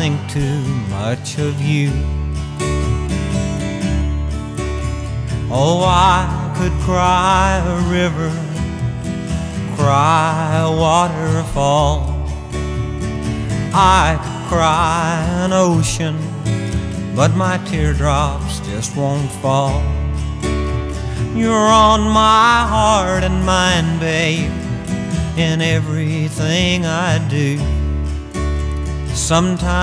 think too much of you. Oh, I could cry a river, cry a waterfall, I could cry an ocean, but my teardrops just won't fall. You're on my heart and mind, babe, in everything I do. Sometimes